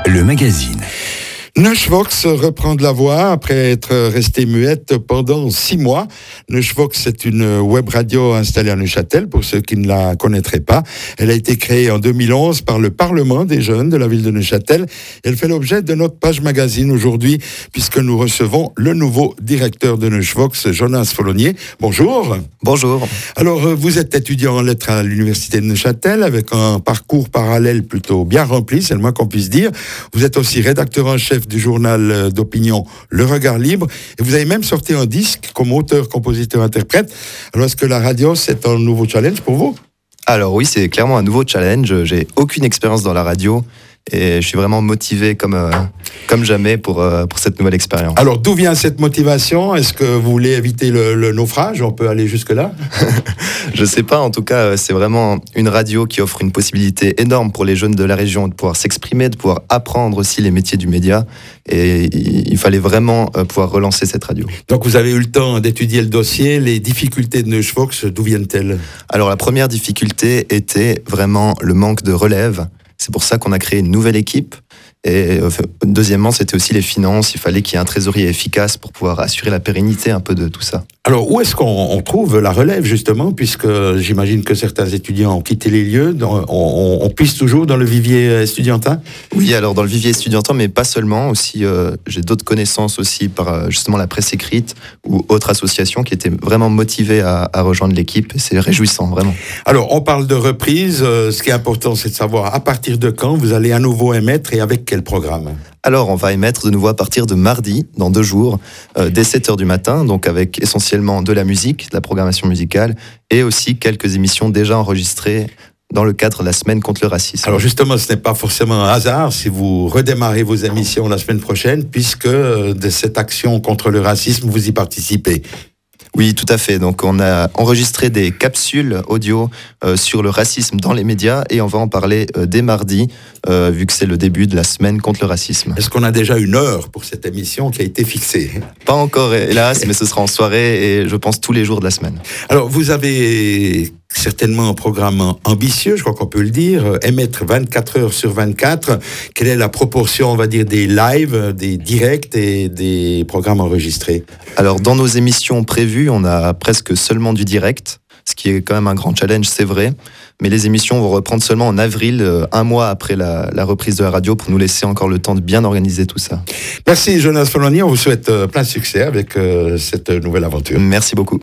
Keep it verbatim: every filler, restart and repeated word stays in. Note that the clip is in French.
le magazine. Neuchvox reprend de la voix après être restée muette pendant six mois. Neuchvox est une web radio installée à Neuchâtel, pour ceux qui ne la connaîtraient pas. Elle a été créée en deux mille onze par le Parlement des jeunes de la ville de Neuchâtel. Elle fait l'objet de notre page magazine aujourd'hui, puisque nous recevons le nouveau directeur de Neuchvox, Jonas Follonier. Bonjour. Bonjour. Alors, vous êtes étudiant en lettres à l'université de Neuchâtel, avec un parcours parallèle plutôt bien rempli, c'est le moins qu'on puisse dire. Vous êtes aussi rédacteur en chef du journal d'opinion Le Regard Libre, et vous avez même sorti un disque comme auteur, compositeur, interprète. Alors, est-ce que la radio, c'est un nouveau challenge pour vous ? Alors oui, c'est clairement un nouveau challenge. J'ai aucune expérience dans la radio et je suis vraiment motivé comme, euh, comme jamais pour, euh, pour cette nouvelle expérience. Alors, d'où vient cette motivation ? Est-ce que vous voulez éviter le, le naufrage ? On peut aller jusque-là ? Je sais pas, en tout cas, c'est vraiment une radio qui offre une possibilité énorme pour les jeunes de la région de pouvoir s'exprimer, de pouvoir apprendre aussi les métiers du média. Et il fallait vraiment pouvoir relancer cette radio. Donc vous avez eu le temps d'étudier le dossier. Les difficultés de Neuchvox, d'où viennent-elles ? Alors la première difficulté était vraiment le manque de relève. C'est pour ça qu'on a créé une nouvelle équipe. Et euh, deuxièmement, c'était aussi les finances. Il fallait qu'il y ait un trésorier efficace pour pouvoir assurer la pérennité un peu de tout ça. Alors, où est-ce qu'on on trouve la relève, justement, puisque j'imagine que certains étudiants ont quitté les lieux. Dans, on, on puise toujours dans le vivier estudiantin ? Oui, alors dans le vivier estudiantin, mais pas seulement. Aussi, euh, j'ai d'autres connaissances aussi par euh, justement la presse écrite ou autres associations qui étaient vraiment motivées à, à rejoindre l'équipe. Et c'est réjouissant, vraiment. Alors, on parle de reprise. Euh, ce qui est important, c'est de savoir à partir de quand vous allez à nouveau émettre et avec quel programme ? Alors, on va émettre de nouveau à partir de mardi, dans deux jours, euh, dès sept heures du matin, donc avec essentiellement de la musique, de la programmation musicale, et aussi quelques émissions déjà enregistrées dans le cadre de la semaine contre le racisme. Alors justement, ce n'est pas forcément un hasard si vous redémarrez vos émissions la semaine prochaine, puisque euh, de cette action contre le racisme, vous y participez. Oui, tout à fait. Donc, on a enregistré des capsules audio euh, sur le racisme dans les médias et on va en parler euh, dès mardi, euh, vu que c'est le début de la semaine contre le racisme. Est-ce qu'on a déjà une heure pour cette émission qui a été fixée ? Pas encore, hélas, mais ce sera en soirée et je pense tous les jours de la semaine. Alors, vous avez certainement un programme ambitieux, je crois qu'on peut le dire, émettre vingt-quatre heures sur vingt-quatre. Quelle est la proportion, on va dire, des lives, des directs et des programmes enregistrés ? Alors, dans nos émissions prévues, on a presque seulement du direct, ce qui est quand même un grand challenge, c'est vrai. Mais les émissions vont reprendre seulement en avril, un mois après la, la reprise de la radio, pour nous laisser encore le temps de bien organiser tout ça. Merci Jonas Follonier, on vous souhaite plein de succès avec euh, cette nouvelle aventure. Merci beaucoup.